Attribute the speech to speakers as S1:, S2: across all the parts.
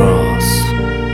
S1: راست.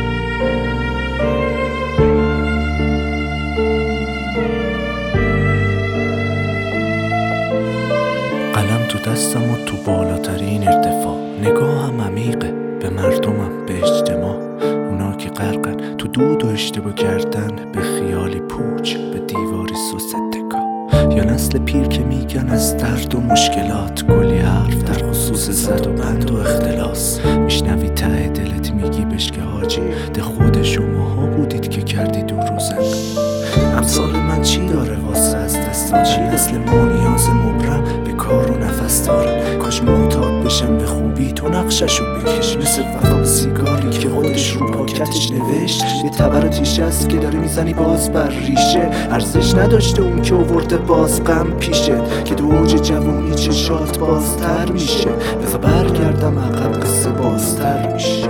S1: قلم تو دستم و تو بالاترین ارتفاع، نگاهم عمیقه به مردمم، به اجتماع، اونا که غرقن تو دود و اشتباه کردن، به خیالی پوچ، به دیواری سوس اتکا، یا نسل پیر که میگن از درد و مشکلات، گلی حرف در خصوص زد و بند و اختلاس. میشنوی ته دلت میگی بشکه حاجی، ده خود شماها بودید که کردید اون روزن. امثال من چی داره واسه از دست دادن؟ نسل ما نیاز مبرم به کار و نفس دارن. کاش معتاد بشم به خوبی تو نقششو بکش، مثل وفا به سیگاری که خودش رو پاکتش نوشت. یه تبر تیشه است که داری میزنی باز بر ریشه، ارزش نداشته اون که آورده باز غم پیشت، که تو اوج جوونی چشات بازتر میشه. بذار برگردم عقب قصه بازتر میشه.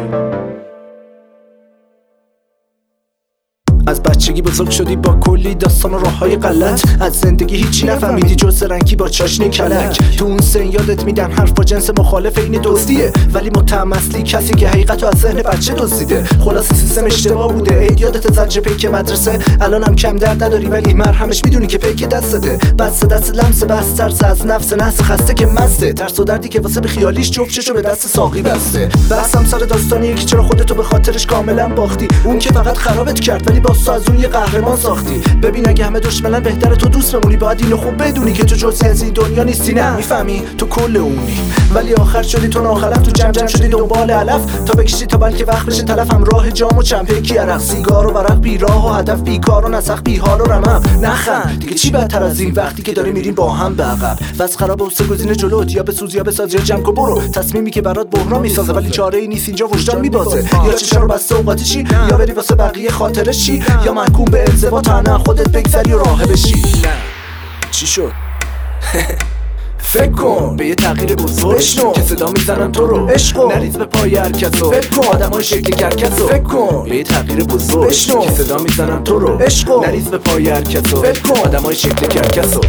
S1: از بچگی بزرگ شدی با کلی داستان و راههای غلط، از زندگی هیچی نفهمیدی جز رنگی با چاشنی کلک. تو اون سن یادت میدن حرف با جنس مخالف این دزدیه، ولی متهم اصلی کسی که حقیقتو از ذهن بچه دزدیده. خلاص سیستم اشتباه بوده، عید یادت زجر پیک مدرسه، الانم کم درد نداری ولی مرهمش میدونی که پیک دستته. بس دست لمس بس ترس از نفس نحس خسته که مسته، ترس و دردی که واسه بخیالیش جفتشو به دست ساقی بسته. بحثم سر داستانیه که چرا خودتو به خاطرش کاملا باختی، اون که فقط خرابت کرد ولی تو از اون یه قهرمان ساختی. ببین اگه همه دشمنن بهتره تو دوست بمونی، باید اینو خوب بدونی که تو جزئی از این دنیا نیستی. نه میفهمی تو کل اونی، ولی آخر شدی تو ناخلف، تو جمع شدی دنبال علف تا بکشی تا بلکه وقت بشه تلف. هم راه جام و چمپیکی عرق، سیگار و ورق، بی راه و هدف، بیکار و نسخ، بی حال و رمم. نخند دیگه، چی بدتر از این وقتی که داری میریم با هم به عقب. بس خراب و سه گزینه جلوت، یا بسوز یا بساز یا جمع کن برو. تصمیمی که برات بحران میسازه ولی چاره‌ای نیست اینجا، وجدان میبازه. یا چشا رو بسته اوقاتشی، یا بری واسه بقیه خاطرش چی، یا محکوم به انزوا تا نه خودت بگذری و راه بشی. چی شد؟ فکر کن به یه تغییر بزرگ که صدا میزنن تو رو، عشقو نریز به پای هر کسو. فکر کن آدمای شکل کرکسو. فکر کن به یه تغییر بزرگ که صدا میزنن تو رو، عشقو نریز به پای هر کسو. فکر کن آدمای شکل کرکسو.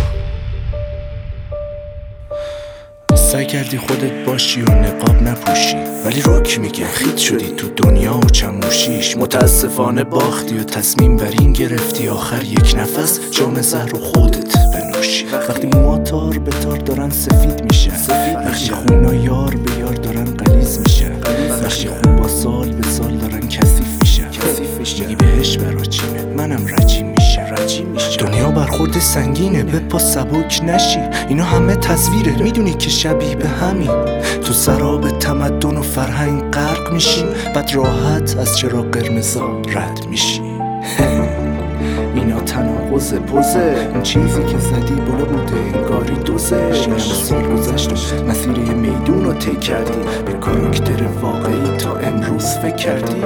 S1: سعی کردی خودت باشی و نقاب نپوشی، ولی رک میگه خیت شدی تو دنیا و چموشیش. متاسفانه باختی و تصمیم بر این گرفتی آخر یک نفس جام زهر و خودت بنوشی. وقتی موها تار به تار دارن سفید میشن، وقتی خونا یار به یار دارن غلیظ میشن، وقتی خون با سال به سال دارن کثیف میشن. میگی بهش برا چیمه، منم رجیم میشه. دنیا برخورد سنگینه، به پا سبک نشی. اینا همه تصویره، میدونی که شبیه به همین. تو سراب تمدن و فرهنگ غرق میشی، بعد راحت از چراغ قرمزا رد میشی. اینا تناقض پوزه، اون چیزی که زدی بالا بوده انگاری دوزه. 6 سال گذشت و مسیر یه میدون رو طی کردی، به کاراکتر واقعی تا امروز فکر کردی؟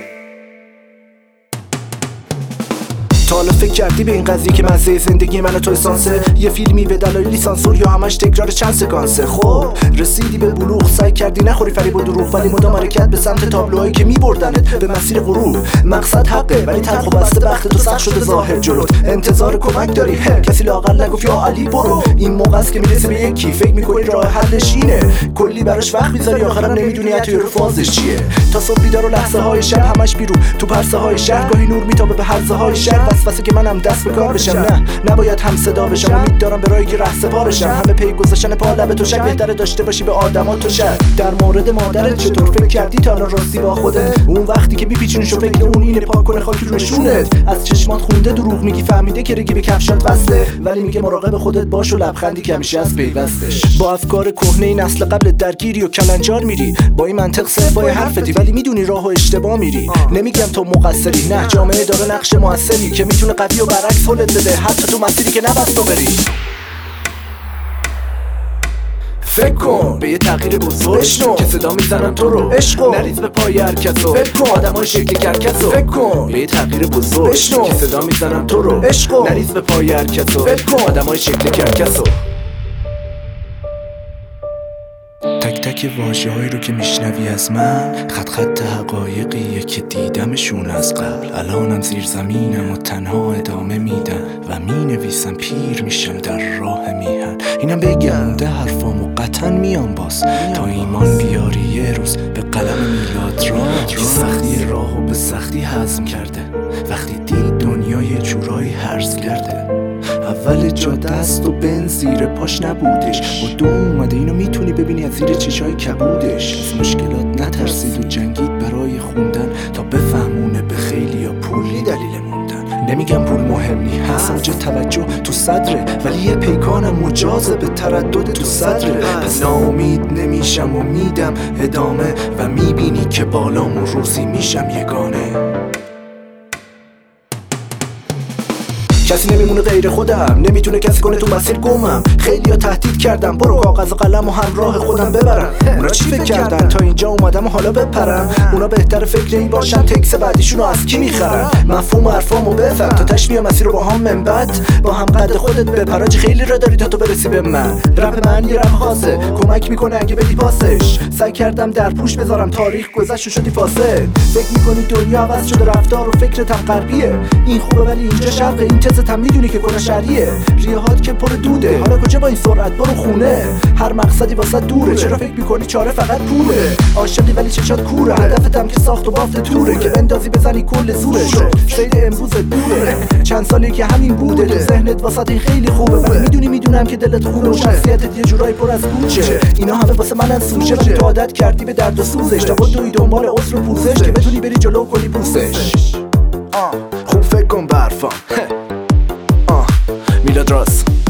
S1: تا حالا فکر کردی به این قضیه که مزه زندگی من و تو اسانسه؟ یه فیلمی به دلایلی سانسور یا همش تکرار چند سکانسه؟ خب رسیدی به بلوغ، سعی کردی نخوری فریب و دروغ، ولی مدام حرکت به سمت تابلوهایی که میبردنت به مسیر غرور. مقصد حقه ولی تلخ و بسته بخت تو سخت شده ظاهر جلوت. انتظار کمک داری، کسی لااقل نگفت یا علی برو. این موقع است که میرسه به یکی فکر میکنی راه حلش اینه، کلی براش وقت میذاری آخرام نمیدونی حتی رو فازش چیه. تا صبح بیدار و لحظه های شب همش بیرون تو پرسه های شهر، گاهی نور میتابه به هرزه های شهر. واسه که منم دست به کار بشم، نه نباید هم صدا بشم. امید دارم به راهی که ره سپارشم، همه پی گذاشتن پا لب تو شک. بهتره داشته باشی به آدما تو شک. در مورد مادرت چطور فکر کردی تا الان راستی با خودت؟ اون وقتی که میپیچونیش و فکر اون اینه پاک کنه خاکی رو نشونت. از چشمات خونده دروغ میگی، فهمیده که رگی به کفشات وصله، ولی میگه مراقب خودت باش و لبخندی که همیشه از پیوستش. با افکار کهنه نسل قبل درگیری و کلنجار میری، با این منطق صفای حرفتی ولی میدونی راهو اشتباه میری. نمیگم تو مقصری، نه جامعه داره نقش موثری که میتونه قوی و برعکس حلت بده، حتی تو مسیری که نباید تو بری. فکر کن به یه تغییر بزرگ که صدا میزنن تو رو، عشقو نریز به پای هر کسو. فکر کن آدمای شکل کرکسو. فکر کن به یه تغییر بزرگ که صدا میزنن تو رو، عشقو نریز به پای هر کسو. فکر کن آدمای شکل کرکسو. تک تک تک واژه‌هایی رو که میشنوی از من خط خط حقایقیه که دیدمشون از قبل. الانم زیر زمینم و تنها ادامه میدم و مینویسم پیر میشم در راه میهن. اینم بگم مونده حرفامو قطعا میام باز تا ایمان بیاری یه روز به قلم میلاد را. سختی راهو به سختی هضم کرده وقتی دید دنیا یه جورایی هرز کرده. اول جا دست و بن زیر پاش نبودش، با دو اومده اینو میتونی ببینی از زیر چشای کبودش. از مشکلات نترسید و جنگید برای خوندن تا بفهمونه به خیلی یا پولی دلیل موندن. نمیگم پول مهم نی، هست اوج توجه تو صدره، ولی یه پیکانم مجازه به تردد تو صدره. پس ناامید نمیشم و میدم ادامه و میبینی که بالامون روزی میشم یگانه. کسی نمیمونه غیر خودم، نمیتونه کسی کنه تو مسیر گمم. خیلیا تهدید کردم برو کاغذ و قلم و همراه خودم ببرم. اونا چی فکر کردن تا اینجا اومدم و حالا بپرم؟ اونا بهتر فکر این باشن تکس بعدیشونو از کی میخرن. مفهوم حرفامو بفهم تا تشمیه مسیر رو با هم منبت با هم قد خودت بپراج. خیلی را داری تا تو برسی به من. رپ من یه رپ خاصه، کمک میکنه اگه بدی پاسش. سعی کردم در پوش بذارم تاریخ گذشت و شدی فاسد. فکر میکنی دنیا عوض شده رفتار و فکرت هم غربیه. این خوبه ولی اینجا شرقه، این هم میدونی که کنه شریه. ریهات که پر دوده، حالا کجا با این سرعت برو خونه. هر مقصدی واسه دوره، چرا فکر میکنی چاره فقط پوله؟ عاشقی ولی چشات کوره، هدفتم که ساخت و بافت توره که بندازی بزنی کل زورشو. سید امروز دوره، چند سالی که همین بوده تو ذهنت واسه این خیلی خوبه، ولی میدونم که دلت خونه و شخصیتت یه جورایی پر از گوچه. اینا همه واسه من از سوچه، ولی تو عادت کردی به درد و سوزش تا دوی دنبال عذر و پوزش که بتونی بری جلو کنی پوزش. خوب فکر کن برفام میلاد راست.